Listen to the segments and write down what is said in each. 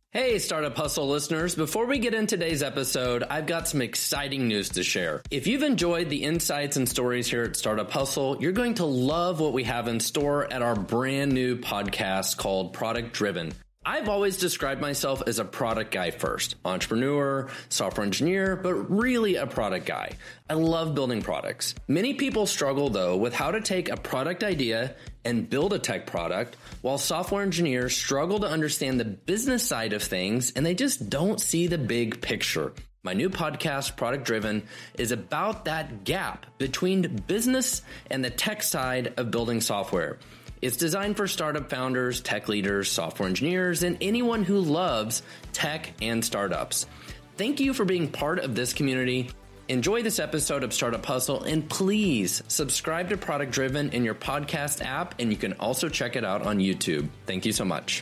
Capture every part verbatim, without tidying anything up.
Hey, Startup Hustle listeners. Before we get into today's episode, I've got some exciting news to share. If you've enjoyed the insights and stories here at Startup Hustle, you're going to love what we have in store at our brand new podcast called Product Driven. I've always described myself as a product guy first, entrepreneur, software engineer, but really a product guy. I love building products. Many people struggle though with how to take a product idea and build a tech product, while software engineers struggle to understand the business side of things and they just don't see the big picture. My new podcast, Product Driven, is about that gap between business and the tech side of building software. It's designed for startup founders, tech leaders, software engineers, and anyone who loves tech and startups. Thank you for being part of this community. Enjoy this episode of Startup Hustle, and please subscribe to Product Driven in your podcast app, and you can also check it out on YouTube. Thank you so much.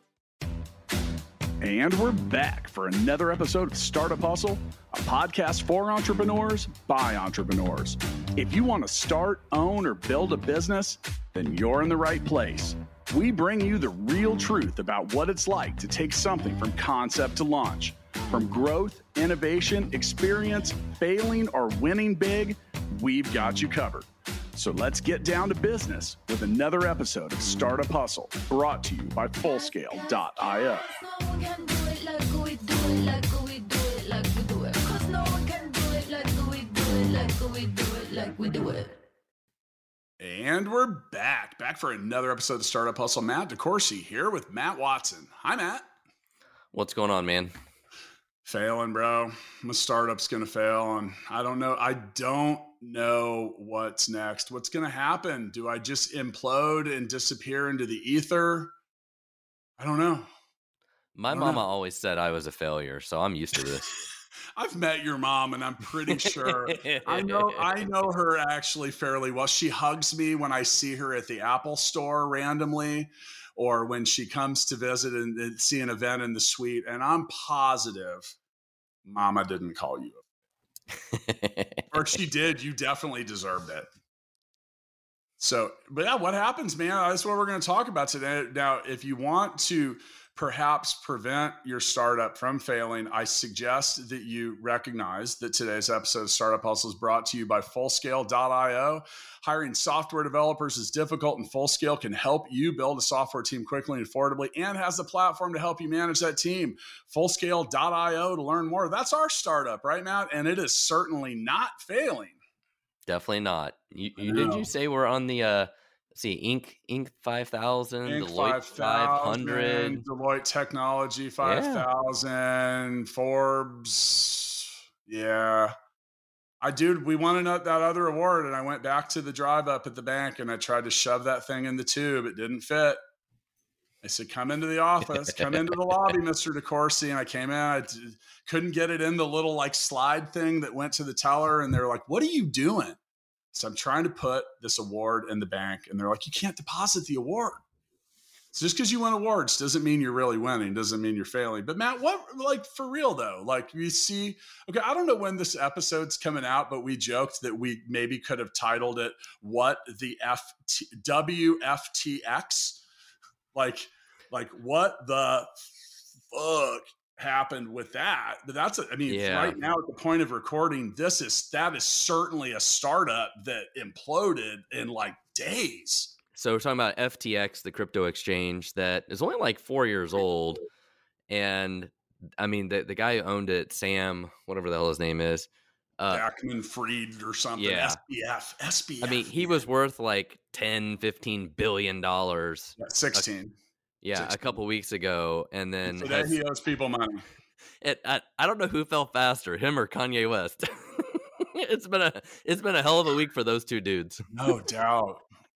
And we're back for another episode of Startup Hustle, a podcast for entrepreneurs by entrepreneurs. If you want to start, own, or build a business, then you're in the right place. We bring you the real truth about what it's like to take something from concept to launch. From growth, innovation, experience, failing, or winning big, we've got you covered. So let's get down to business with another episode of Startup Hustle, brought to you by Fullscale dot io. And we're back, back for another episode of Startup Hustle. Matt DeCoursey here with Matt Watson. Hi, Matt. What's going on, man? Failing, bro. My startup's going to fail, and I don't know. I don't know what's next. What's going to happen? Do I just implode and disappear into the ether? I don't know. My mama know. always said I was a failure, so I'm used to this. I've met your mom, and I'm pretty sure I know I know her actually fairly well. She hugs me when I see her at the Apple store randomly, or when she comes to visit and, and see an event in the suite. And I'm positive Mama didn't call you. Or if she did, you definitely deserved it. So, but yeah, what happens, man? That's what we're going to talk about today. Now, if you want to perhaps prevent your startup from failing, I suggest that you recognize that today's episode of Startup Hustle is brought to you by Fullscale dot io. Hiring software developers is difficult, and Fullscale can help you build a software team quickly and affordably, and has a platform to help you manage that team. Fullscale dot io to learn more. That's our startup, right, Matt? And it is certainly not failing. Definitely not. You, you did you say we're on the uh let's see, Inc Inc five thousand, Inc Deloitte five hundred, Deloitte Technology five thousand, yeah. Forbes. Yeah. I dude, we won that other award, and I went back to the drive up at the bank and I tried to shove that thing in the tube. It didn't fit. I said, come into the office, come into the lobby, Mister DeCoursey. And I came in, I d- couldn't get it in the little like slide thing that went to the teller. And they're like, what are you doing? So I'm trying to put this award in the bank, and they're like, you can't deposit the award. So just because you win awards doesn't mean you're really winning, doesn't mean you're failing. But Matt, what, like for real though, like you see, okay, I don't know when this episode's coming out, but we joked that we maybe could have titled it, what the F T, W F T X, like, like what the fuck happened with that. But that's, a, I mean, yeah. Right now at the point of recording, this is, that is certainly a startup that imploded in like days. So we're talking about F T X, the crypto exchange that is only like four years old. And I mean, the, the guy who owned it, Sam, whatever the hell his name is. Uh, Backman Fried or something. Yeah. S B F. S B F. I mean, he was worth like ten, fifteen billion dollars. Yeah, sixteen. A, yeah, sixteen. A couple weeks ago. And then so that he owes people money. It, I, I don't know who fell faster, him or Kanye West. it's been a it's been a hell of a week for those two dudes. No doubt.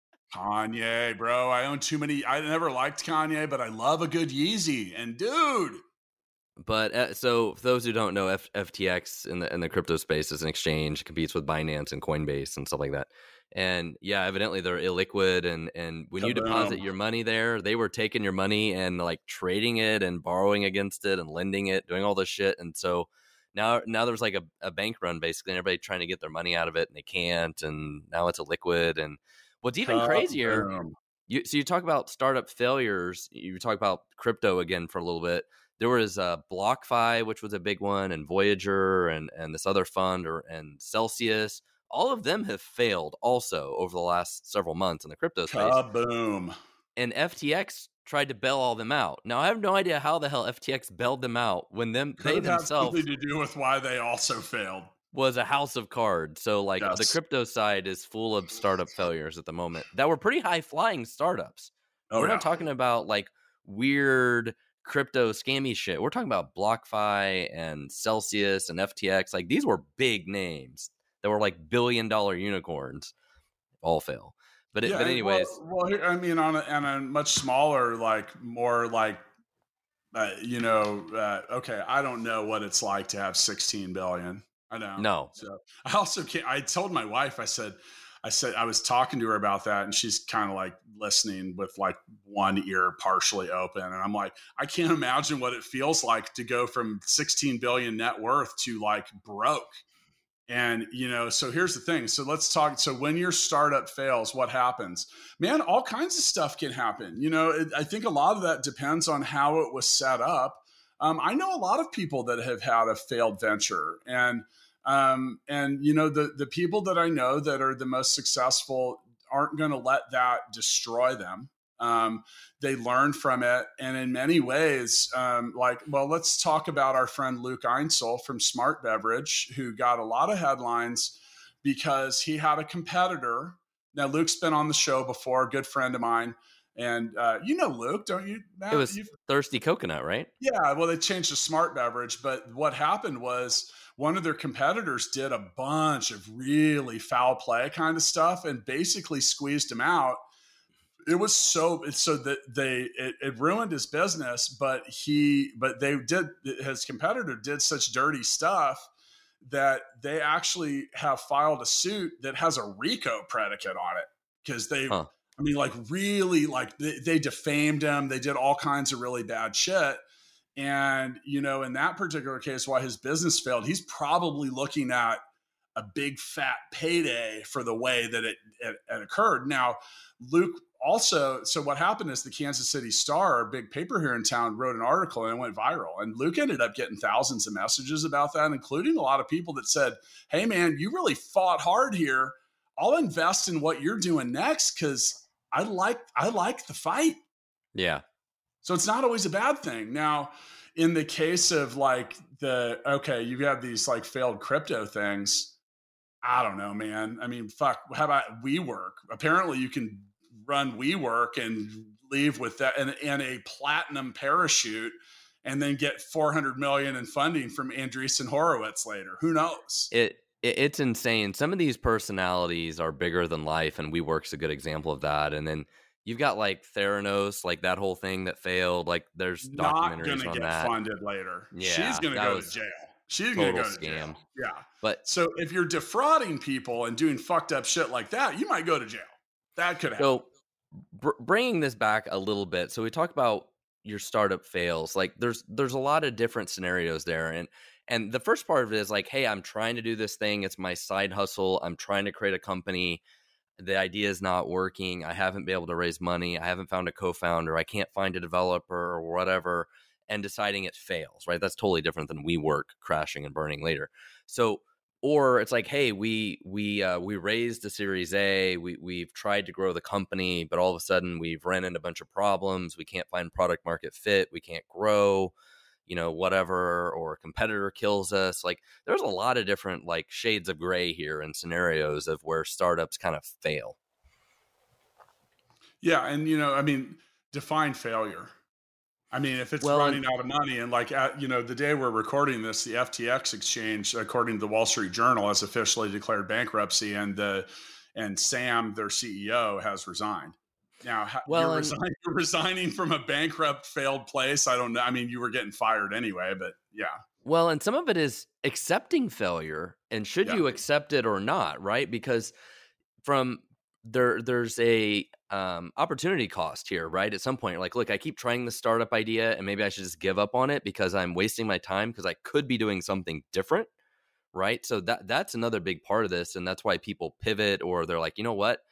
Kanye, bro. I own too many. I never liked Kanye, but I love a good Yeezy. And dude. But uh, so for those who don't know, F- FTX in the in the crypto space is an exchange, competes with Binance and Coinbase and stuff like that. And yeah, evidently they're illiquid. And, and when Kaboom. You deposit your money there, they were taking your money and like trading it and borrowing against it and lending it, doing all this shit. And so now, now there's like a, a bank run basically, and everybody trying to get their money out of it and they can't. And now it's illiquid. And what's even crazier, You, so you talk about startup failures. You talk about crypto again for a little bit. There was uh, BlockFi, which was a big one, and Voyager, and and this other fund, or and Celsius. All of them have failed also over the last several months in the crypto space. Kaboom. And F T X tried to bail all them out. Now I have no idea how the hell F T X bailed them out when them Could they have themselves something to do with why they also failed. Was a house of cards. So like Yes. the crypto side is full of startup failures at the moment that were pretty high flying startups. Oh, We're yeah. not talking about like weird crypto scammy shit. We're talking about BlockFi and Celsius and F T X. Like these were big names that were like billion dollar unicorns. All fail. But it, Yeah, but anyways, well, well, I mean, on a, on a much smaller, like more like, uh, you know, uh, okay, I don't know what it's like to have sixteen billion. I know. No. So I also can't, I told my wife, I said, I said, I was talking to her about that, and she's kind of like listening with like one ear partially open. And I'm like, I can't imagine what it feels like to go from sixteen billion net worth to like broke. And, you know, so here's the thing. So let's talk. So when your startup fails, what happens? Man, all kinds of stuff can happen. You know, it, I think a lot of that depends on how it was set up. Um, I know a lot of people that have had a failed venture, and um, and you know the the people that I know that are the most successful aren't going to let that destroy them. Um, they learn from it, and in many ways, um, like well, let's talk about our friend Luke Einsel from Smart Beverage, who got a lot of headlines because he had a competitor. Now, Luke's been on the show before, a good friend of mine. And uh, you know Luke, don't you? Matt? It was You've, Thirsty Coconut, right? Yeah, well, they changed to Smart Beverage, but what happened was one of their competitors did a bunch of really foul play kind of stuff and basically squeezed him out. It was so so that they it, it ruined his business, but he but they did his competitor did such dirty stuff that they actually have filed a suit that has a RICO predicate on it because they. Huh. I mean, like really, like they, they defamed him. They did all kinds of really bad shit. And, you know, in that particular case, why his business failed, he's probably looking at a big fat payday for the way that it, it, it occurred. Now, Luke also, so what happened is the Kansas City Star, a big paper here in town, wrote an article and it went viral. And Luke ended up getting thousands of messages about that, including a lot of people that said, hey, man, you really fought hard here. I'll invest in what you're doing next because I like I like the fight. Yeah. So it's not always a bad thing. Now, in the case of like the, okay, you have these like failed crypto things. I don't know, man. I mean, fuck, how about WeWork? Apparently you can run WeWork and leave with that and, and a platinum parachute and then get four hundred million in funding from Andreessen Horowitz later. Who knows? It It's insane. Some of these personalities are bigger than life, and WeWork's a good example of that. And then you've got like Theranos, like that whole thing that failed. Like there's not documentaries gonna on get that. funded later. Yeah, she's gonna go to jail. She's gonna go to scam. jail. Yeah, but so if you're defrauding people and doing fucked up shit like that, you might go to jail. That could happen. So br- bringing this back a little bit, so we talk about your startup fails. Like there's there's a lot of different scenarios there, and. And the first part of it is like, hey, I'm trying to do this thing. It's my side hustle. I'm trying to create a company. The idea is not working. I haven't been able to raise money. I haven't found a co-founder. I can't find a developer or whatever, and deciding it fails, right? That's totally different than WeWork crashing and burning later. So, or it's like, hey, we we uh, we raised a Series A. We we've tried to grow the company, but all of a sudden we've ran into a bunch of problems. We can't find product market fit. We can't grow. You know, whatever, or a competitor kills us. Like there's a lot of different like shades of gray here and scenarios of where startups kind of fail. Yeah. And, you know, I mean, define failure. I mean, if it's well, running out of money and like, at, you know, the day we're recording this, the F T X exchange, according to the Wall Street Journal, has officially declared bankruptcy, and the, and Sam, their C E O, has resigned. Now, well, you're, resign, you're resigning from a bankrupt, failed place. I don't know. I mean, you were getting fired anyway, but yeah. Well, and some of it is accepting failure, and should yeah. you accept it or not, right? Because from there, there's a um, opportunity cost here, right? At some point, you're like, look, I keep trying the startup idea, and maybe I should just give up on it because I'm wasting my time because I could be doing something different, right? So that that's another big part of this, and that's why people pivot, or they're like, you know what?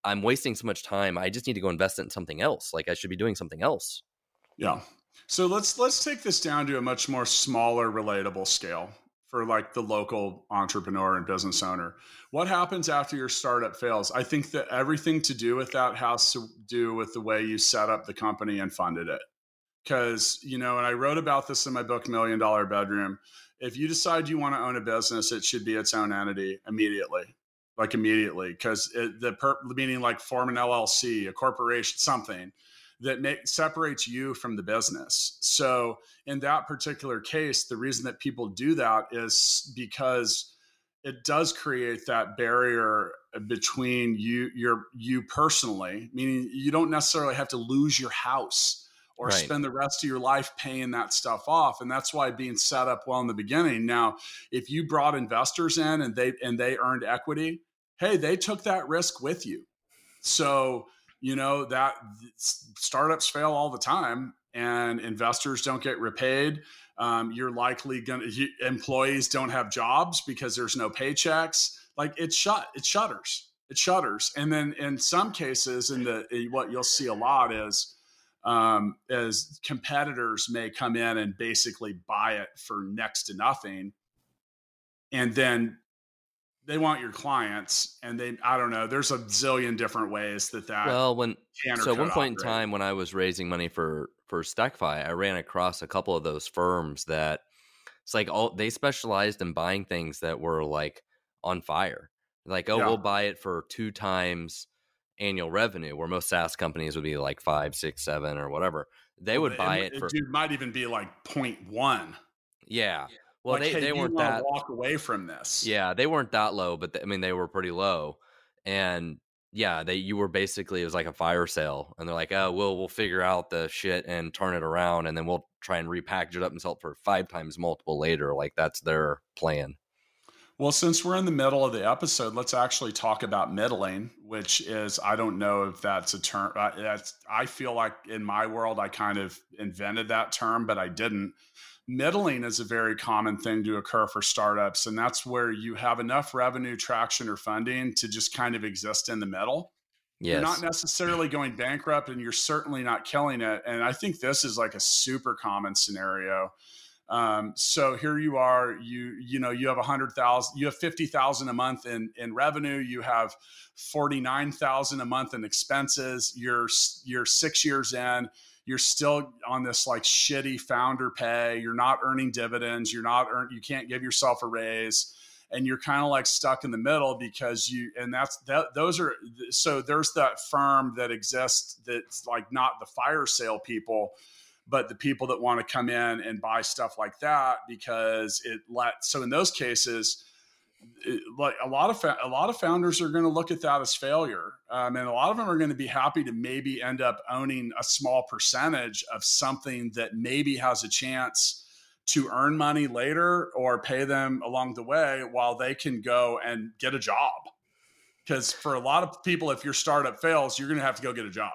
I'm wasting so much time. I just need to go invest it in something else. Like I should be doing something else. Yeah. So let's let's take this down to a much more smaller, relatable scale for like the local entrepreneur and business owner. What happens after your startup fails? I think that everything to do with that has to do with the way you set up the company and funded it. Because, you know, and I wrote about this in my book, Million Dollar Bedroom. If you decide you want to own a business, it should be its own entity immediately, like immediately. Because the per, meaning like form an L L C, a corporation, something that make, separates you from the business. So in that particular case, the reason that people do that is because it does create that barrier between you, your, you personally, meaning you don't necessarily have to lose your house or right. spend the rest of your life paying that stuff off. And that's why being set up well in the beginning. Now, if you brought investors in and they, and they earned equity, hey, they took that risk with you. So, you know, that startups fail all the time and investors don't get repaid. Um, you're likely going to, employees don't have jobs because there's no paychecks. Like it shut, it shutters, it shutters. And then in some cases, in the, what you'll see a lot is, um, as competitors may come in and basically buy it for next to nothing. And then they want your clients and they, I don't know, there's a zillion different ways that that. Well, when, so at one point in time when I was raising money for, for StackFi, I ran across a couple of those firms that it's like all they specialized in buying things that were like on fire. Like, oh, yeah. we'll buy it for two times annual revenue, where most SaaS companies would be like five, six, seven, or whatever. They would buy it, it for. It might even be like zero point one. Yeah. Well, like, they, hey, they you weren't want that to walk away from this. Yeah, they weren't that low, but they, I mean, they were pretty low. And yeah, they you were basically, it was like a fire sale. And they're like, oh, we'll we'll figure out the shit and turn it around, and then we'll try and repackage it up and sell it for five times multiple later. Like that's their plan. Well, since we're in the middle of the episode, let's actually talk about middling, which is, I don't know if that's a term. Uh, that's, I feel like in my world, I kind of invented that term, but I didn't. Middling is a very common thing to occur for startups. And that's where you have enough revenue, traction, or funding to just kind of exist in the middle. Yes. You're not necessarily going bankrupt and you're certainly not killing it. And I think this is like a super common scenario. Um, so here you are, you, you know, you have a hundred thousand, you have fifty thousand a month in, in revenue. You have forty-nine thousand a month in expenses. You're, you're six years in, you're still on this like shitty founder pay. You're not earning dividends. You're not earn, you can't give yourself a raise, and you're kind of like stuck in the middle because you, and that's that, those are, so there's that firm that exists that's like not the fire sale people, but the people that want to come in and buy stuff like that because it let, so in those cases, it, like a lot of, fa- a lot of founders are going to look at that as failure. Um, and a lot of them are going to be happy to maybe end up owning a small percentage of something that maybe has a chance to earn money later or pay them along the way while they can go and get a job. Because for a lot of people, if your startup fails, you're going to have to go get a job.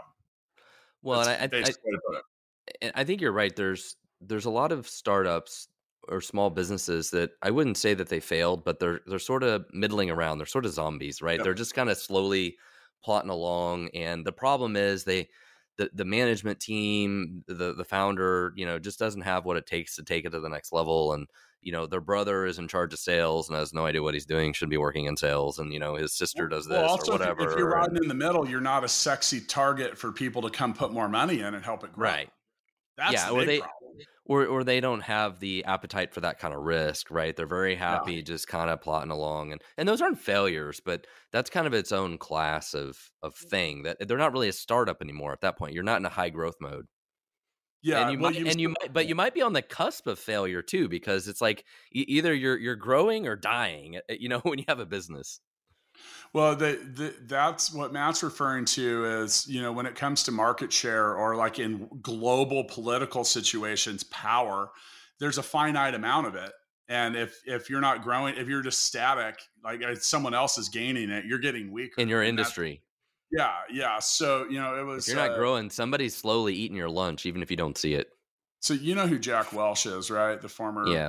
Well, That's and I, I, I I think you're right. There's there's a lot of startups or small businesses that I wouldn't say that they failed, but they're they're sort of middling around. They're sort of zombies, right? Yep. They're just kind of slowly plotting along. And the problem is they the, the management team, the the founder, you know, just doesn't have what it takes to take it to the next level. And, you know, their brother is in charge of sales and has no idea what he's doing, should be working in sales. And, you know, his sister does this well, also, or whatever. If you're riding in the middle, you're not a sexy target for people to come put more money in and help it grow. Right. That's yeah, the or big they, problem. or or they don't have the appetite for that kind of risk, right? They're very happy yeah. just kind of plotting along, and and those aren't failures, but that's kind of its own class of of thing that they're not really a startup anymore at that point. You're not in a high growth mode. Yeah, and you well, might, you and you might, but you might be on the cusp of failure too, because it's like e- either you're you're growing or dying. You know, when you have a business. Well, the, the, that's what Matt's referring to is, you know, when it comes to market share or like in global political situations, power, there's a finite amount of it. And if, if you're not growing, if you're just static, like someone else is gaining it, you're getting weaker. In your industry. Yeah. Yeah. So, you know, it was, if you're not uh, growing, somebody's slowly eating your lunch, even if you don't see it. So, you know who Jack Welch is, right? The former yeah.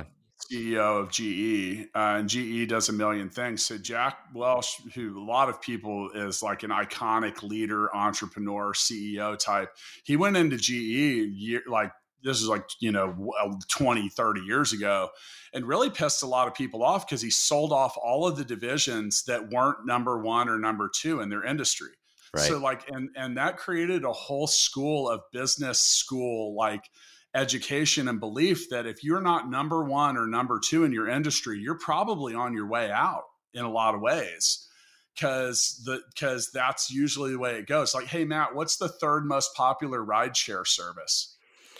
C E O of G E, uh, and G E does a million things. So Jack Welch, who a lot of people is like an iconic leader, entrepreneur, C E O type, he went into G E year, like this is like, you know, twenty, thirty years ago, and really pissed a lot of people off because he sold off all of the divisions that weren't number one or number two in their industry. Right. So like, and, and that created a whole school of business school, like education and belief that if you're not number one or number two in your industry, you're probably on your way out in a lot of ways. Cause the, cause that's usually the way it goes. Like, hey, Matt, what's the third most popular rideshare service?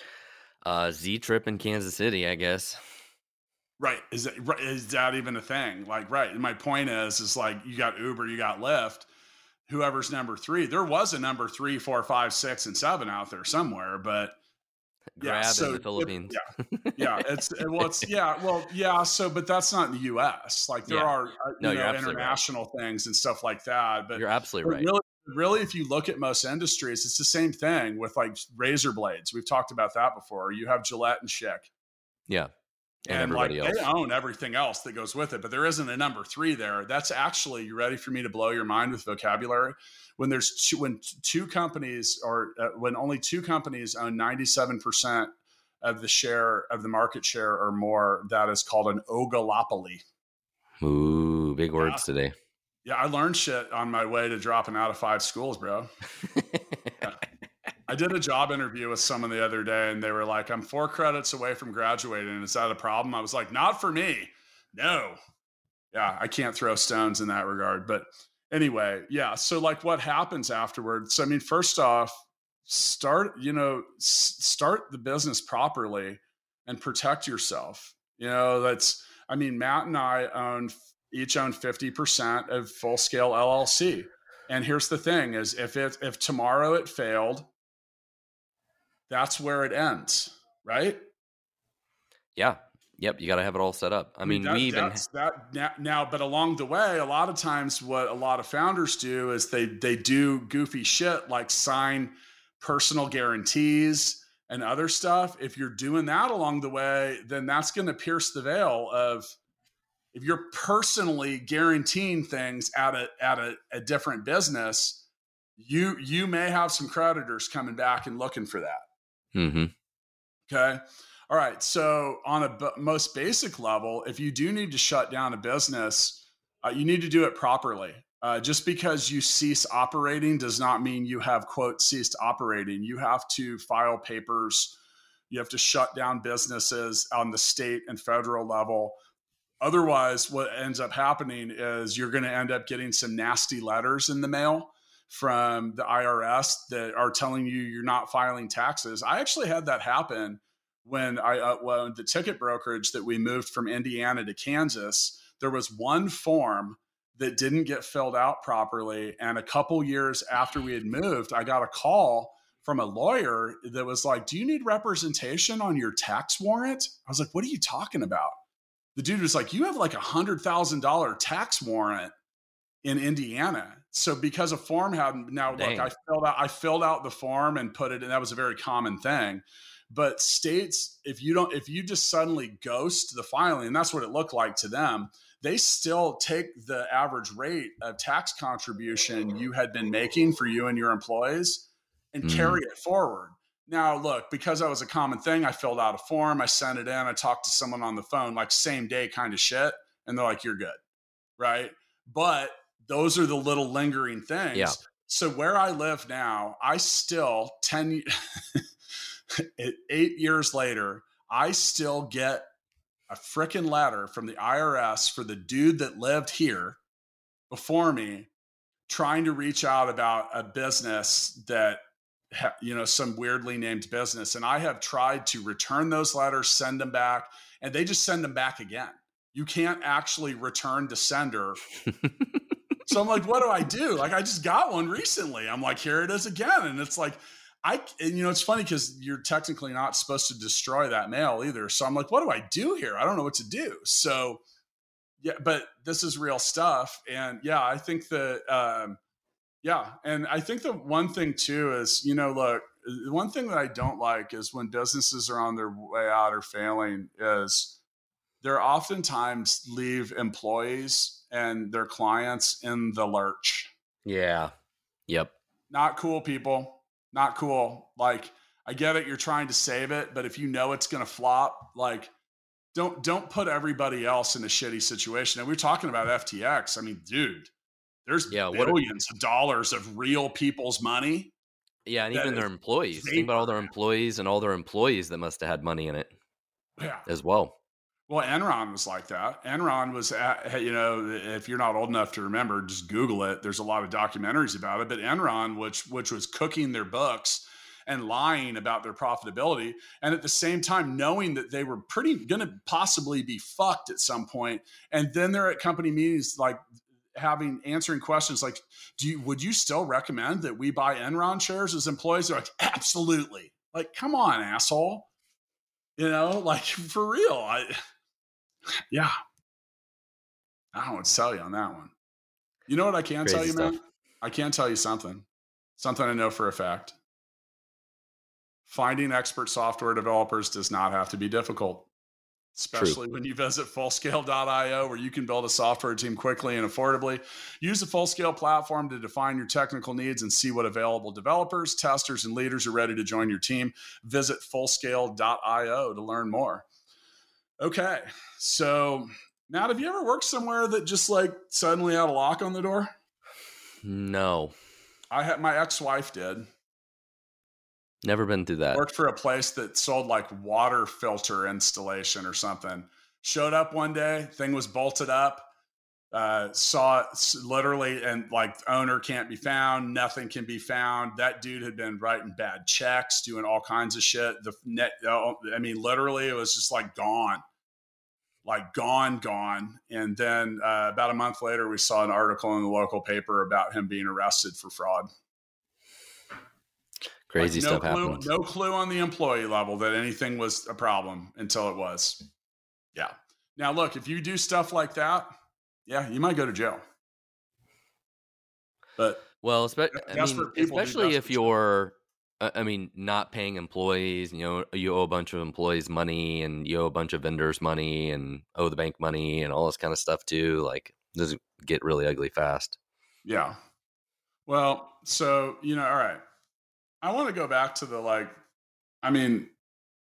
Uh, Z-Trip in Kansas City, I guess. Right. Is that, is that even a thing? Like, right. And my point is, is like, you got Uber, you got Lyft, whoever's number three. There was a number three, four, five, six, and seven out there somewhere, but Grab yeah, so in the Philippines. It, yeah, yeah, it's it, well, it's yeah, well, yeah. So, but that's not in the U S. Like there yeah. are uh, you no, know international right. things and stuff like that. But you're absolutely but right. Really, really, if you look at most industries, it's the same thing with like razor blades. We've talked about that before. You have Gillette and Schick. Yeah. And, and like else. They own everything else that goes with it, but there isn't a number three there. That's actually, you ready for me to blow your mind with vocabulary? When there's two, when two companies or uh, when only two companies own ninety-seven percent of the share of the market share or more, that is called an oligopoly. Ooh, big words yeah. today. Yeah, I learned shit on my way to dropping out of five schools, bro. Yeah. I did a job interview with someone the other day and they were like, I'm four credits away from graduating. Is that a problem? I was like, not for me. No. Yeah, I can't throw stones in that regard. But anyway, yeah. So like what happens afterwards? So, I mean, first off, start, you know, s- start the business properly and protect yourself. You know, that's, I mean, Matt and I own, each own fifty percent of Full Scale L L C. And here's the thing is if it, if tomorrow it failed, that's where it ends, right? Yeah. Yep. You got to have it all set up. I, I mean, mean that, we even that now, but along the way, a lot of times what a lot of founders do is they, they do goofy shit like sign personal guarantees and other stuff. If you're doing that along the way, then that's going to pierce the veil of if you're personally guaranteeing things at a, at a, a different business, you, you may have some creditors coming back and looking for that. Mm-hmm. Okay. All right. So on a b- most basic level, if you do need to shut down a business, uh, you need to do it properly. Uh, just because you cease operating does not mean you have, quote, ceased operating. You have to file papers. You have to shut down businesses on the state and federal level. Otherwise, what ends up happening is you're going to end up getting some nasty letters in the mail from the I R S that are telling you you're not filing taxes. I actually had that happen when I, uh, when the ticket brokerage that we moved from Indiana to Kansas, there was one form that didn't get filled out properly. And a couple years after we had moved, I got a call from a lawyer that was like, do you need representation on your tax warrant? I was like, what are you talking about? The dude was like, you have like a hundred thousand dollar tax warrant in Indiana. So because a form hadn't, now Dang. look, I filled out, I filled out the form and put it, and that was a very common thing. But states, if you don't, if you just suddenly ghost the filing, and that's what it looked like to them, they still take the average rate of tax contribution you had been making for you and your employees and mm. carry it forward. Now, look, because that was a common thing, I filled out a form, I sent it in, I talked to someone on the phone, like same day kind of shit. And they're like, you're good. Right. But those are the little lingering things. Yeah. So where I live now, I still ten, eight years later, I still get a freaking letter from the I R S for the dude that lived here before me, trying to reach out about a business that, you know, some weirdly named business. And I have tried to return those letters, send them back, and they just send them back again. You can't actually return to sender. So I'm like, what do I do? Like, I just got one recently. I'm like, here it is again. And it's like, I, and you know, it's funny because you're technically not supposed to destroy that mail either. So I'm like, what do I do here? I don't know what to do. So yeah, but this is real stuff. And yeah, I think that, um, yeah. And I think the one thing too is, you know, look, the one thing that I don't like is when businesses are on their way out or failing is they're oftentimes leave employees and their clients in the lurch. Yeah. Yep. Not cool, people. Not cool. Like, I get it. You're trying to save it, but if you know it's going to flop, like, don't, don't put everybody else in a shitty situation. And we we're talking about F T X. I mean, dude, there's yeah, billions what, of dollars of real people's money. Yeah. And even their employees. Think about all their employees and all their employees that must have had money in it yeah. as well. Well, Enron was like that. Enron was, at, you know, if you're not old enough to remember, just Google it. There's a lot of documentaries about it. But Enron, which which was cooking their books and lying about their profitability, and at the same time knowing that they were pretty going to possibly be fucked at some point. And then they're at company meetings, like having answering questions like, "Do you would you still recommend that we buy Enron shares as employees?" They're like, "Absolutely." Like, come on, asshole. You know, like for real. I. Yeah. I don't know what to tell you on that one. You know what I can Crazy tell you, stuff. man? I can tell you something. Something I know for a fact. Finding expert software developers does not have to be difficult. Especially True. when you visit fullscale dot io, where you can build a software team quickly and affordably. Use the Fullscale platform to define your technical needs and see what available developers, testers, and leaders are ready to join your team. Visit fullscale dot io to learn more. Okay, so Matt, have you ever worked somewhere that just like suddenly had a lock on the door? No. I had, my ex-wife did. Never been through that. Worked for a place that sold like water filter installation or something. Showed up one day, thing was bolted up. Uh, saw it literally, and like owner can't be found, nothing can be found. That dude had been writing bad checks, doing all kinds of shit. The net, I mean, literally, it was just like gone. Like gone, gone. And then uh, about a month later, we saw an article in the local paper about him being arrested for fraud. Crazy like no stuff clue, happens. No clue on the employee level that anything was a problem until it was. Yeah. Now, look, if you do stuff like that, yeah, you might go to jail. But well, spe- I mean, especially if you're, I mean, not paying employees, you know, you owe a bunch of employees money and you owe a bunch of vendors money and owe the bank money and all this kind of stuff too. Like, does it get really ugly fast? Yeah. Well, so, you know, all right. I want to go back to the, like, I mean,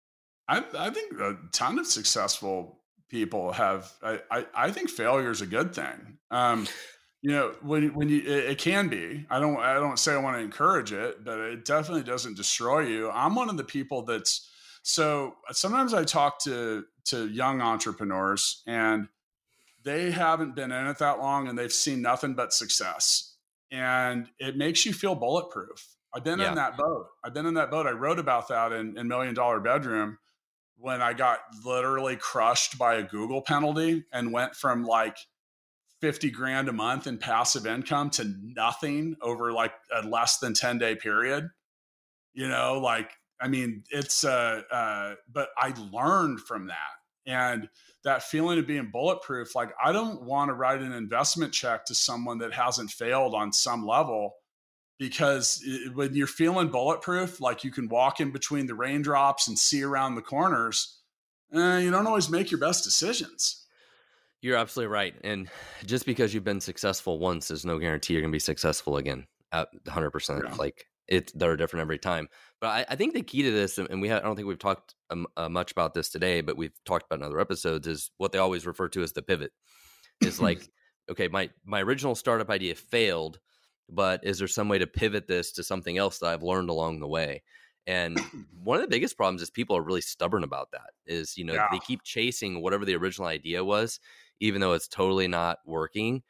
I, I think a ton of successful people have, I, I, I think failure is a good thing. Um, You know, when when you it, it can be. I don't I don't say I want to encourage it, but it definitely doesn't destroy you. I'm one of the people that's so sometimes I talk to to young entrepreneurs and they haven't been in it that long and they've seen nothing but success. And it makes you feel bulletproof. I've been yeah. in that boat. I've been in that boat. I wrote about that in, in Million Dollar Bedroom when I got literally crushed by a Google penalty and went from like fifty grand a month in passive income to nothing over like a less than ten day period. You know, like, I mean, it's, uh, uh, but I learned from that and that feeling of being bulletproof. Like, I don't want to write an investment check to someone that hasn't failed on some level, because it, when you're feeling bulletproof, like you can walk in between the raindrops and see around the corners, eh, you don't always make your best decisions. You're absolutely right. And just because you've been successful once is no guarantee you're going to be successful again at one hundred percent. Yeah. Like it, they're different every time. But I, I think the key to this, and we have, I don't think we've talked um, uh, much about this today, but we've talked about in other episodes, is what they always refer to as the pivot. It's like, okay, my, my original startup idea failed, but is there some way to pivot this to something else that I've learned along the way? And one of the biggest problems is people are really stubborn about that is, you know, yeah. they keep chasing whatever the original idea was, even though it's totally not working.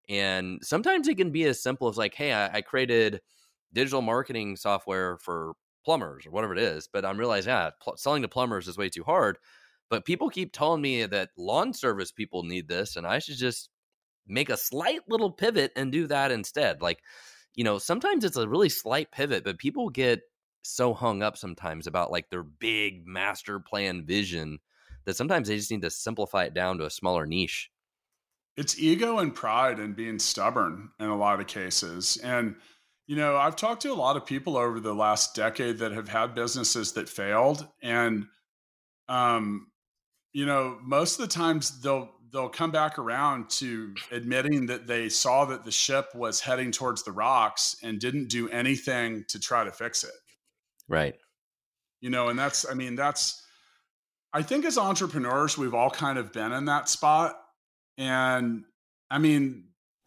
And sometimes it can be as simple as like, hey, I, I created digital marketing software for plumbers or whatever it is, but I'm realizing, yeah, pl- selling to plumbers is way too hard. But people keep telling me that lawn service people need this, and I should just make a slight little pivot and do that instead. Like, you know, sometimes it's a really slight pivot, but people get so hung up sometimes about like their big master plan vision that sometimes they just need to simplify it down to a smaller niche. It's ego and pride and being stubborn in a lot of cases. And, you know, I've talked to a lot of people over the last decade that have had businesses that failed. And um, you know, most of the times they'll they'll come back around to admitting that they saw that the ship was heading towards the rocks and didn't do anything to try to fix it. Right. You know, and that's, I mean, that's, I think as entrepreneurs, we've all kind of been in that spot. And I mean,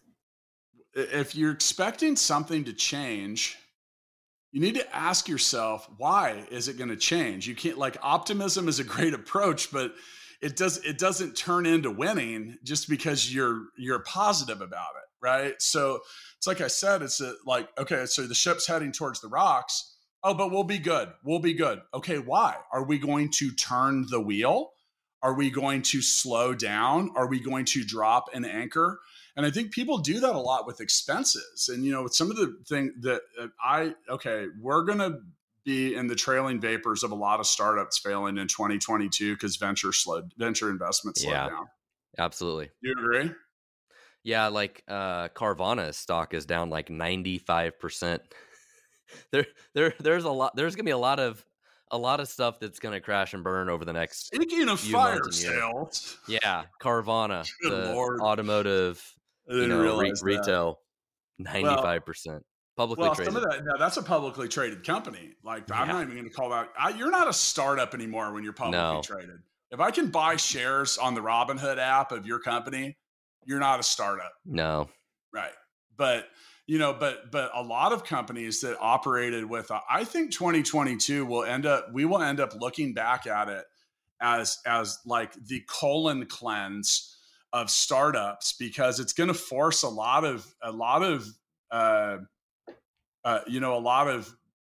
if you're expecting something to change, you need to ask yourself, why is it going to change? You can't, like, optimism is a great approach, but it does, it doesn't turn into winning just because you're, you're positive about it. Right. So it's like I said, it's a, like, okay, so the ship's heading towards the rocks. Oh, but we'll be good. We'll be good. Okay. Why? Are we going to turn the wheel? Are we going to slow down? Are we going to drop an anchor? And I think people do that a lot with expenses. And, you know, with some of the thing that I, okay, we're going to be in the trailing vapors of a lot of startups failing in twenty twenty-two because venture slowed, venture investment slowed Yeah, down. absolutely. Do you agree? Yeah. Like uh, Carvana stock is down like ninety-five percent. there, there, there's a lot, there's going to be a lot of, a lot of stuff that's going to crash and burn over the next Speaking of few fire months and years. sales. Yeah. Carvana, Good the Lord. automotive, I you didn't know, re- realize that. retail, ninety-five percent publicly Well, traded. some of that, no, that's a publicly traded company. Like, I'm Yeah. not even going to call that. I, you're not a startup anymore when you're publicly No. traded. If I can buy shares on the Robinhood app of your company, you're not a startup. No. Right. But, you know, but, but a lot of companies that operated with, uh, I think twenty twenty-two will end up, we will end up looking back at it as, as like the colon cleanse of startups, because it's going to force a lot of, a lot of, uh, uh, you know, a lot of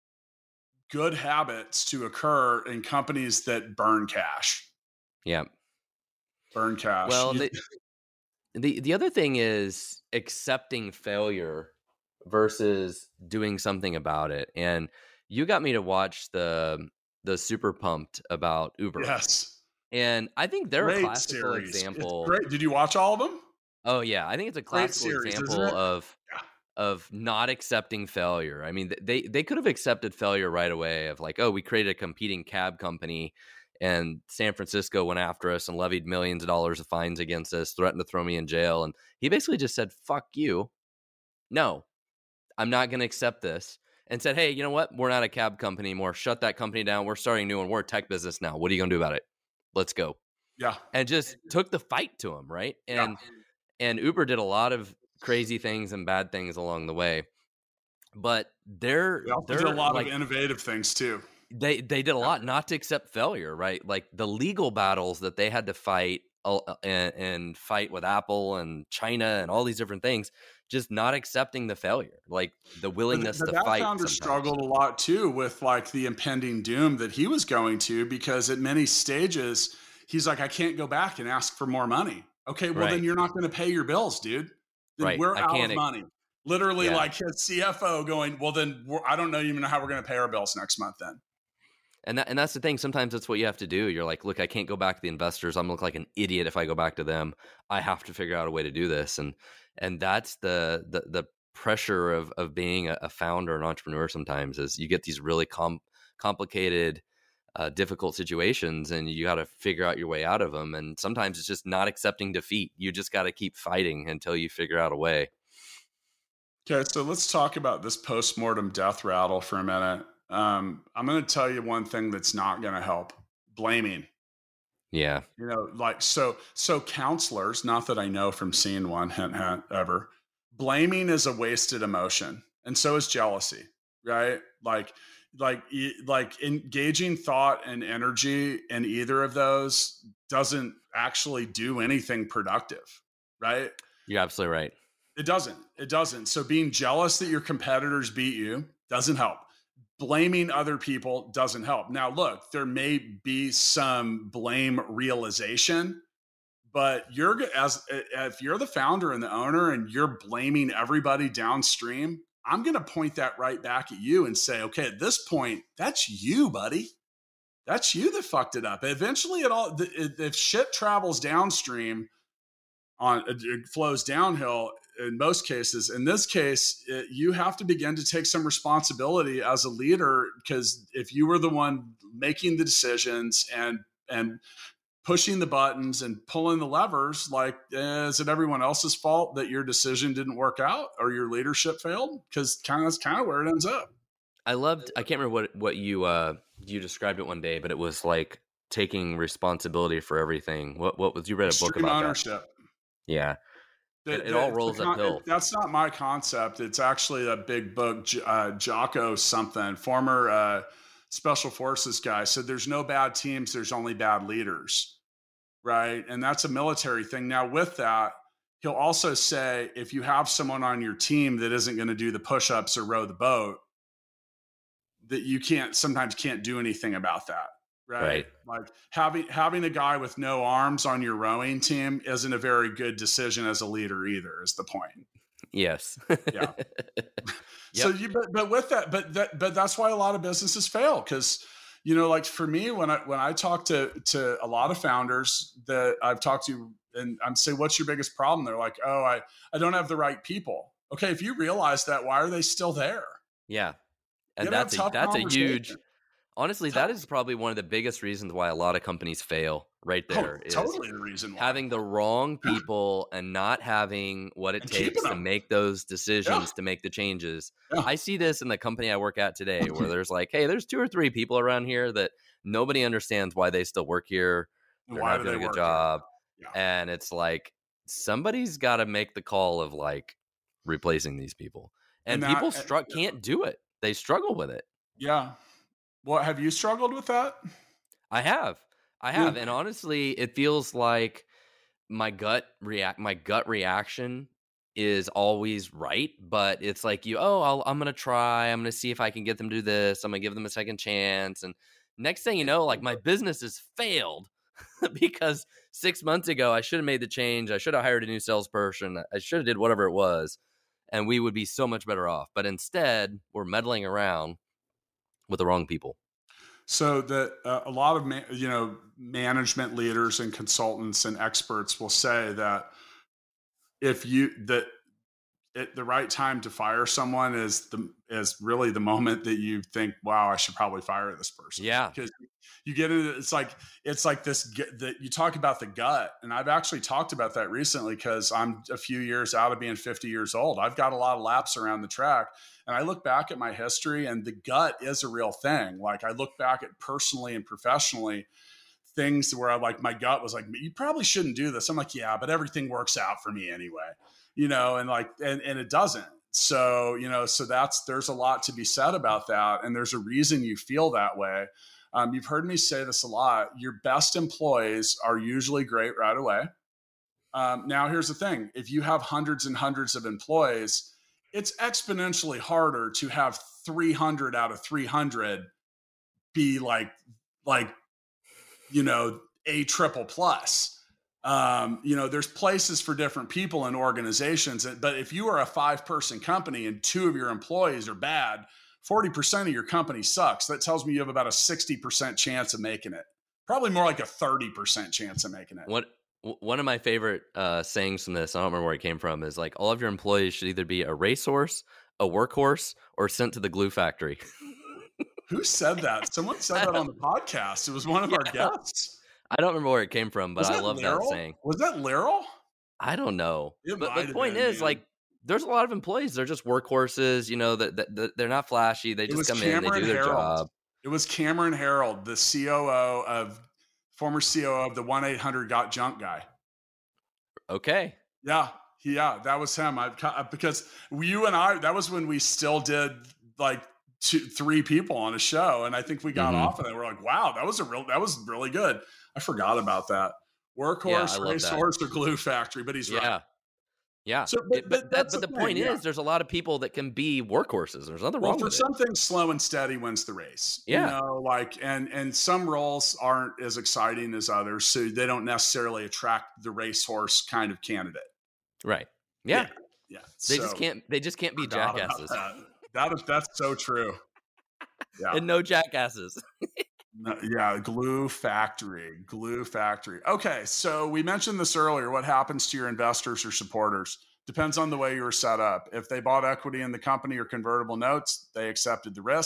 good habits to occur in companies that burn cash. Yeah. Burn cash. Well, You- the, the, the other thing is accepting failure versus doing something about it. And you got me to watch the, the Super Pumped about Uber. yes. And I think they're a Great classical series. It's example. great. Did you watch all of them? Oh yeah, I think it's a Great classical series, isn't example it? of Yeah. of not accepting failure. I mean, th- they they could have accepted failure right away of like, oh, we created a competing cab company and San Francisco went after us and levied millions of dollars of fines against us, threatened to throw me in jail. And he basically just said, fuck you. No, I'm not going to accept this. And said, hey, you know what? We're not a cab company anymore. Shut that company down. We're starting a new one. We're a tech business now. What are you going to do about it? Let's go. Yeah. And just took the fight to him, right? And Yeah. and Uber did a lot of crazy things and bad things along the way. But they're They also they're did a lot like, of innovative things too. they they did a lot not to accept failure, right? Like the legal battles that they had to fight uh, and, and fight with Apple and China and all these different things, just not accepting the failure, like the willingness but to that fight. founder sometimes. struggled a lot too with like the impending doom that he was going to, because at many stages he's like, I can't go back and ask for more money. Okay, well Right. then you're not going to pay your bills, dude. Then Right. we're I out can't- of money. Literally, Yeah. like his C F O going, well then we're, I don't know even know how we're going to pay our bills next month then. And that, and that's the thing. Sometimes that's what you have to do. You're like, look, I can't go back to the investors. I'm gonna look like an idiot if I go back to them. I have to figure out a way to do this. And and that's the the, the pressure of of being a, a founder, an entrepreneur. Sometimes is you get these really com- complicated, uh, difficult situations, and you got to figure out your way out of them. And sometimes it's just not accepting defeat. You just got to keep fighting until you figure out a way. Okay, so let's talk about this postmortem death rattle for a minute. Um, I'm going to tell you one thing that's not going to help: blaming. Yeah. You know, like so. So counselors, not that I know from seeing one, hint, hint, ever. Blaming is a wasted emotion, and so is jealousy, right? Like, like, e- like engaging thought and energy in either of those doesn't actually do anything productive, right? You're absolutely right. It doesn't. It doesn't. So being jealous that your competitors beat you doesn't help. Blaming other people doesn't help. Now, look, there may be some blame realization, but you're as if you're the founder and the owner and you're blaming everybody downstream, I'm going to point that right back at you and say, okay, at this point, that's you, buddy. That's you that fucked it up. Eventually, it all if shit travels downstream, on it flows downhill. In most cases, in this case, it, you have to begin to take some responsibility as a leader, because if you were the one making the decisions and and pushing the buttons and pulling the levers, like, is it everyone else's fault that your decision didn't work out or your leadership failed? Because kind of that's kind of where it ends up. I loved, I can't remember what, what you, uh, you described it one day, but it was like taking responsibility for everything. What, what was, you read a Extreme book about ownership. that? Yeah. The, it, it the, all rolls con- uphill. That's not my concept. It's actually a big book, uh, Jocko something, former uh, special forces guy, said there's no bad teams, there's only bad leaders, right? And that's a military thing. Now with that, he'll also say, if you have someone on your team that isn't going to do the push-ups or row the boat, that you can't sometimes can't do anything about that. Right? Right. Like having having a guy with no arms on your rowing team isn't a very good decision as a leader either, is the point. Yes. Yeah. Yep. So you but, but with that, but that but that's why a lot of businesses fail. Because, you know, like for me, when I when I talk to to a lot of founders that I've talked to, and I'm saying, what's your biggest problem? They're like, oh, I, I don't have the right people. Okay, if you realize that, why are they still there? Yeah. And You that's have a, tough that's a huge, conversation. honestly, Tough. that is probably one of the biggest reasons why a lot of companies fail right there. Oh, is totally the reason why. having the wrong people and not having what it And takes keeping to them. make those decisions, Yeah. to make the changes. Yeah. I see this in the company I work at today, where there's like, hey, there's two or three people around here that nobody understands why they still work here. And They're why not do doing they a work good here? job. Yeah. And it's like, somebody's got to make the call of like replacing these people. And, And that- people and- stru- can't do it. They struggle with it. Yeah. What, have you struggled with that? I have. I Yeah. have. And honestly, it feels like my gut react my gut reaction is always right, but it's like you, oh, I'll, I'm going to try. I'm going to see if I can get them to do this. I'm going to give them a second chance. And next thing you know, like my business has failed because six months ago, I should have made the change. I should have hired a new salesperson. I should have did whatever it was. And we would be so much better off. But instead, we're meddling around with the wrong people. So that uh, a lot of, ma- you know, management leaders and consultants and experts will say that if you, that it, the right time to fire someone is the, is really the moment that you think, wow, I should probably fire this person. Yeah. Because you get into, it's like, it's like this, that you talk about the gut. And I've actually talked about that recently because I'm a few years out of being fifty years old. I've got a lot of laps around the track. And I look back at my history, and the gut is a real thing. Like I look back at personally and professionally things where I like, my gut was like, you probably shouldn't do this. I'm like, yeah, but everything works out for me anyway, you know, and like, and, and it doesn't. So, you know, so that's, there's a lot to be said about that. And there's a reason you feel that way. Um, you've heard me say this a lot. Your best employees are usually great right away. Um, now, here's the thing. If you have hundreds and hundreds of employees, it's exponentially harder to have three hundred out of three hundred be like, like, you know, a triple plus. Um, you know, there's places for different people in organizations, but if you are a five person company and two of your employees are bad, forty percent of your company sucks. That tells me you have about a sixty percent chance of making it. Probably more like a thirty percent chance of making it. What One of my favorite uh, sayings from this, I don't remember where it came from, is like all of your employees should either be a racehorse, a workhorse, or sent to the glue factory. Who said that? Someone said that on the podcast. It was one of Yeah. our guests. I don't remember where it came from, but Was I that love Laryl? that saying. Was that Laryl? I don't know. It But might the have point been, is, man. like, there's a lot of employees. They're just workhorses. You know, that, that, that they're not flashy. They It just was come in, they Cameron do their Harold. job. It was Cameron Harold, the C O O of former C O O of the one eight hundred got junk guy. Okay. Yeah, yeah, that was him. I because you and I, that was when we still did like two, three people on a show, and I think we got Mhm. off of it. We're like, wow, that was a real, that was really good. I forgot about that. Workhorse, I love that. racehorse, or glue factory, but he's Yeah. right. Yeah. So, but- It- but but that, that's but the the thing, point yeah. is, there's a lot of people that can be workhorses. There's nothing Well, wrong for with it. some things, slow and steady wins the race. Yeah. You know, like, and and some roles aren't as exciting as others, so they don't necessarily attract the racehorse kind of candidate. Right. Yeah. Yeah. They so, just can't. They just can't be forgot about jackasses. That. That is, that's so true. Yeah. And no jackasses. No, yeah, glue factory, glue factory. Okay, so we mentioned this earlier. What happens to your investors or supporters depends on the way you were set up. If they bought equity in the company or convertible notes, they accepted the risk.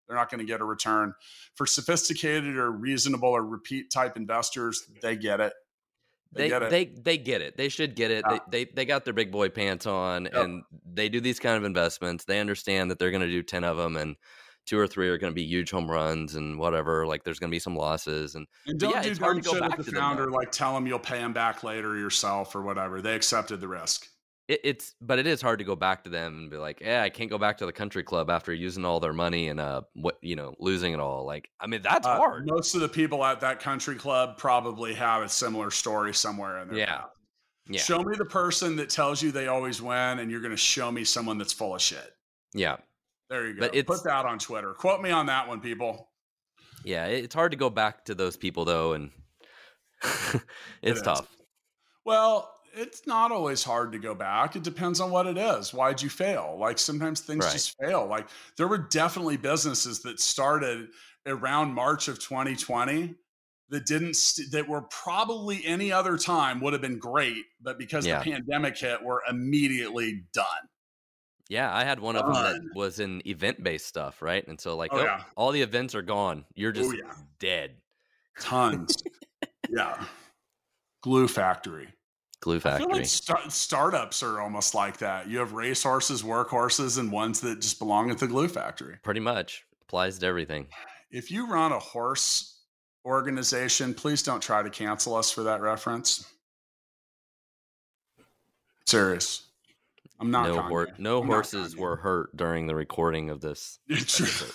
They're not going to get a return. For sophisticated or reasonable or repeat type investors, they get it. They they get it. They, they get it. They should get it. Yeah. They, they they got their big boy pants on, yep. and they do these kind of investments. They understand that they're going to do ten of them, and two or three are going to be huge home runs and whatever. Like there's going to be some losses, and, and don't yeah, do it's hard to go shit back with the to founder. them, like tell them you'll pay them back later yourself or whatever. They accepted the risk. It, it's but it is hard to go back to them and be like, yeah, I can't go back to the country club after using all their money and uh what you know losing it all. Like I mean that's uh, hard. Most of the people at that country club probably have a similar story somewhere in their yeah. path. Yeah. Show me the person that tells you they always win, and you're going to show me someone that's full of shit. Yeah. There you go. But put that on Twitter. Quote me on that one, people. Yeah, it's hard to go back to those people though, and it's it tough. Well, it's not always hard to go back. It depends on what it is. Why'd you fail? Like sometimes things right. just fail. Like there were definitely businesses that started around March of twenty twenty that didn't, st- that were probably any other time would have been great, but because yeah. the pandemic hit, were immediately done. Yeah, I had one of them that was in event-based stuff, right? And so like, oh, oh, yeah. all the events are gone. You're just oh, yeah. dead. Tons. yeah. Glue Factory. Glue Factory. I feel like start- startups are almost like that. You have racehorses, workhorses, and ones that just belong at the Glue Factory. Pretty much. Applies to everything. If you run a horse organization, please don't try to cancel us for that reference. Serious. I'm not. No, hor- no I'm horses were hurt during the recording of this episode.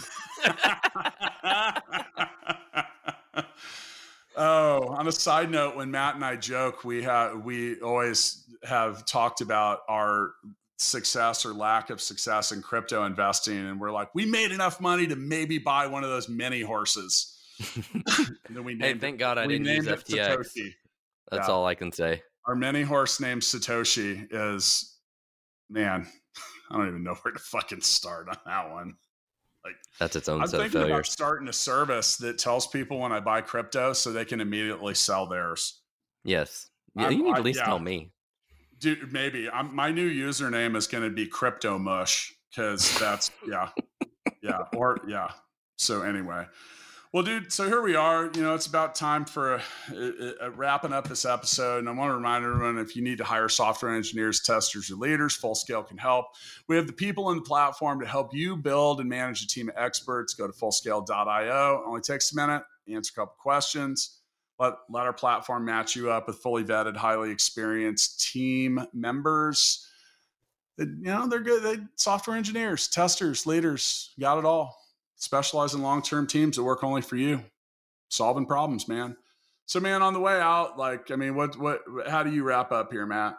Oh, on a side note, when Matt and I joke, we have we always have talked about our success or lack of success in crypto investing, and we're like, we made enough money to maybe buy one of those mini horses. then we hey, thank it, God I didn't use F T X. That's yeah. all I can say. Our mini horse named Satoshi is, man, I don't even know where to fucking start on that one. Like that's its own I'm set of thinking failures. about starting a service that tells people when I buy crypto so they can immediately sell theirs. Yes. Yeah, you need to at least I, yeah. tell me. Dude, maybe. I'm, my new username is going to be Crypto Mush because that's, yeah. Yeah. Or, yeah. So anyway. Well, dude, so here we are. You know, it's about time for a, a, a wrapping up this episode. And I want to remind everyone, if you need to hire software engineers, testers, or leaders, Fullscale can help. We have the people in the platform to help you build and manage a team of experts. Go to fullscale dot io. It only takes a minute. Answer a couple questions. Let, let our platform match you up with fully vetted, highly experienced team members. They, you know, they're good. They software engineers, testers, leaders, got it all. Specialize in long-term teams that work only for you, solving problems, man. So, man, on the way out, like, I mean, what, what, how do you wrap up here, Matt?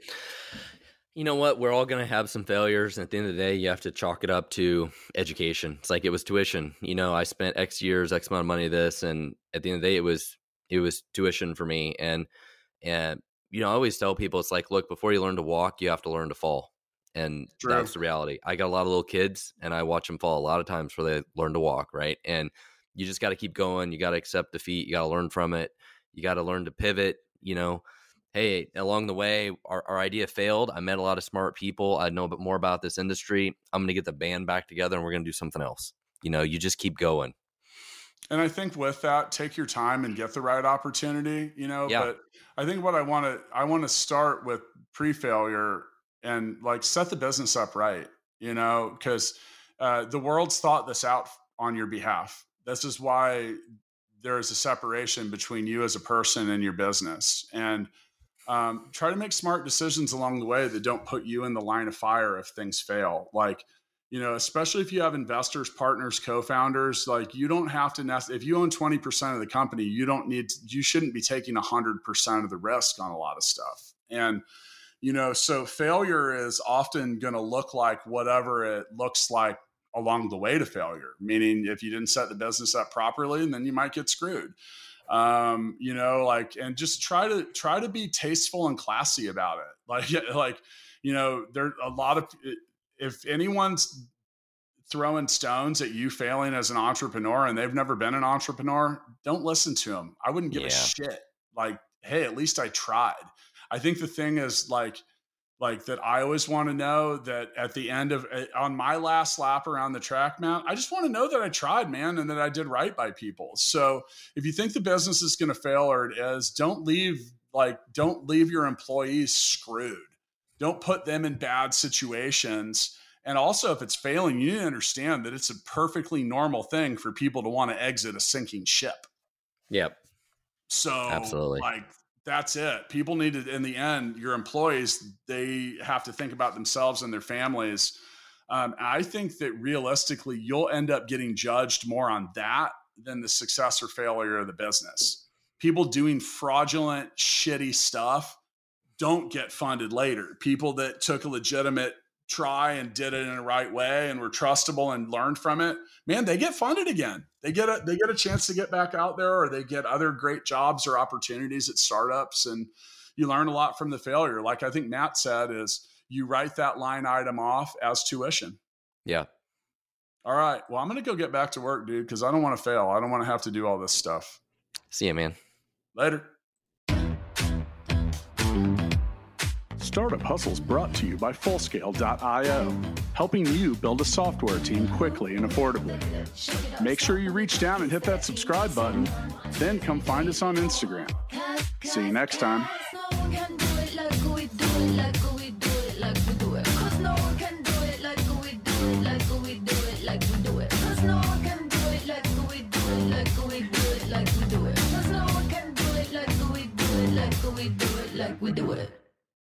You know what? We're all going to have some failures. And at the end of the day, you have to chalk it up to education. It's like it was tuition. You know, I spent X years, X amount of money this, and at the end of the day, it was, it was tuition for me. And, and, you know, I always tell people, it's like, look, before you learn to walk, you have to learn to fall. And True. That's the reality. I got a lot of little kids and I watch them fall a lot of times before they learn to walk. Right. And you just got to keep going. You got to accept defeat. You got to learn from it. You got to learn to pivot. You know, hey, along the way, our, our idea failed. I met a lot of smart people. I know a bit more about this industry. I'm going to get the band back together and we're going to do something else. You know, you just keep going. And I think with that, take your time and get the right opportunity, you know, yeah. but I think what I want to, I want to start with pre-failure and like set the business up right, you know, because uh, the world's thought this out on your behalf. This is why there is a separation between you as a person and your business. And um, try to make smart decisions along the way that don't put you in the line of fire if things fail. Like, you know, especially if you have investors, partners, co-founders, like you don't have to, nest- if you own twenty percent of the company, you don't need, to, you shouldn't be taking one hundred percent of the risk on a lot of stuff. And you know, so failure is often going to look like whatever it looks like along the way to failure, meaning if you didn't set the business up properly, then you might get screwed. Um, you know, like, and just try to try to be tasteful and classy about it. Like, like, you know, there a lot of, if anyone's throwing stones at you failing as an entrepreneur and they've never been an entrepreneur, don't listen to them. I wouldn't give yeah. a shit. Like, hey, at least I tried. I think the thing is like, like that I always want to know that at the end of on my last lap around the track, man, I just want to know that I tried, man, and that I did right by people. So if you think the business is going to fail or it is, don't leave like don't leave your employees screwed. Don't put them in bad situations. And also, if it's failing, you need to understand that it's a perfectly normal thing for people to want to exit a sinking ship. Yep. So absolutely, like that's it. People need to, in the end, your employees, they have to think about themselves and their families. Um, I think that realistically, you'll end up getting judged more on that than the success or failure of the business. People doing fraudulent, shitty stuff don't get funded later. People that took a legitimate try and did it in the right way and were trustable and learned from it, man, they get funded again. They get a they get a chance to get back out there, or they get other great jobs or opportunities at startups, and you learn a lot from the failure. Like I think Matt said, is you write that line item off as tuition. Yeah. All right. Well, I'm going to go get back to work, dude, because I don't want to fail. I don't want to have to do all this stuff. See you, man. Later. Startup Hustles brought to you by Fullscale dot io, helping you build a software team quickly and affordably. Make sure you reach down and hit that subscribe button, then come find us on Instagram. See you next time. We do it.